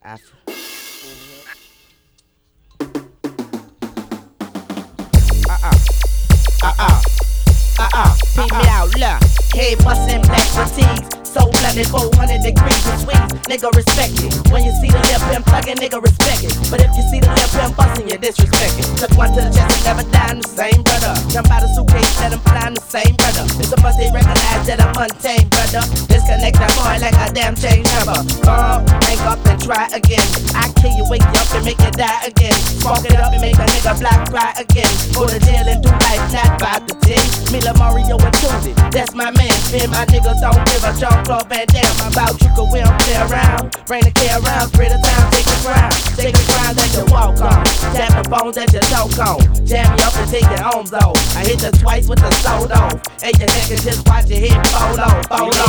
Peep me out, look. Head bustin' black fatigues. So blooded, 400 degrees of sweet. Nigga respect it. When you see the lip pimp thuggin', nigga respect it. But if you see the lip pimp bustin', you disrespect it. Took one to the chest and never died, the same brother. Jump out of suitcase, let him fly, the same brother. It's a must they recognize that I'm untamed, brother. Disconnect that boy like a damn change number. Hang up and try again. I kill you, wake you up and make you die again. Smoke it up and make a nigga black cry again. Go to jail and do life, not 5 to 10. Me, La Mario and Tuesday, that's my man. Spin my niggas don't give a jump club and damn. About you cause we don't play around. Bring the K around, spread the time, take the ground. Take the ground that you walk on. Tap the phones that you talk on. Jam me up and take your arms off. I hit you twice with the sold off. Ain't your neck and just watch your head fall off.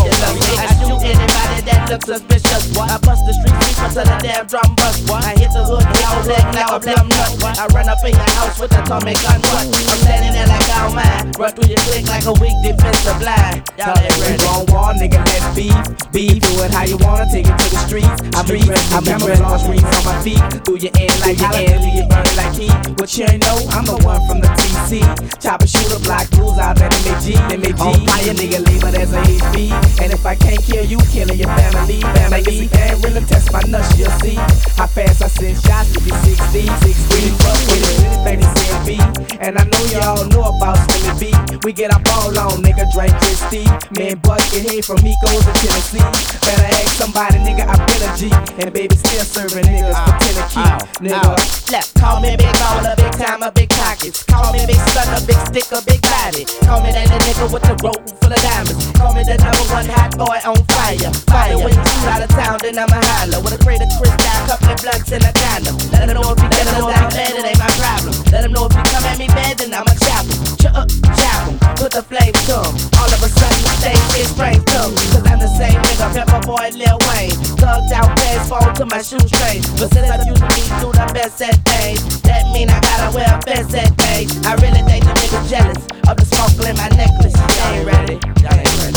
I shoot anybody that looks suspicious. I bust the street sweeper to the damn drum bust. I hit the hood, y'all leg like a plum nut. I run up in your house with a Tommy gun. I'm standing there like I don't mind. Run through your clique like a weak defensive line. Y'all ain't ready. On wall, nigga, let's beef. Do it how you wanna, take it to the streets. I'm camouflage rings on my feet. Through your end like your end, leave it burning like heat. What you ain't know, I'm the one from the TC. Chopper shooter, block rules out there, MAG. On fire, nigga, labeled as a HB. And if I can't kill you, killing your family. Can't really test my nuts, you'll see. How fast I send shots to be 60. Fuck with it, really famous CMB. And I know y'all know about Slimmy B. We get our ball on, nigga, Drake Christie. Man, Buck get hit from Miko's to Tennessee. Better ask somebody, nigga, I been a G. And baby still serving niggas for Tennessee, nigga. Call me big baller, big timer, big pockets. Call me big stunner, big sticker, big body. Call me that nigga with the rope full of diamonds. Call me the #1 hot boy on fire. When you shoot out of town, then I'ma holler. With a crate of crystal, couple of blunts in a condom. Let them know if you get them down bad, it ain't my problem. Let them know if you come at me bad, then I'ma chop him. Chop him, put the flame to him. All of a sudden, the stage is strange to him. Cause I'm the same nigga, Pepper Boy, Lil Wayne. Thugged out, pants fall to my shoestrings. But since I'm used to me, do the best at things. That mean I gotta wear a vest at days. I really think the nigga jealous of the sparkle in my necklace. Y'all ain't ready. Y'all ain't ready.